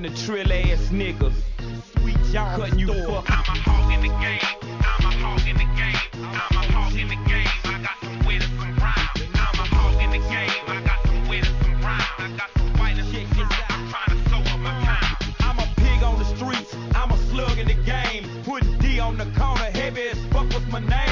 the trill ass niggas. Sweet y'all cutting you fuck. I'm a hog in the game. I'm a hog in the game. I'm a hog in the game. I got some wit and some rhyme. I'm a hog in the game. I got some wit and some rhyme. I got some white and some rhyme. I'm trying to sow up my time. I'm a pig on the streets. I'm a slug in the game. Putting D on the corner. Heavy as fuck was my name.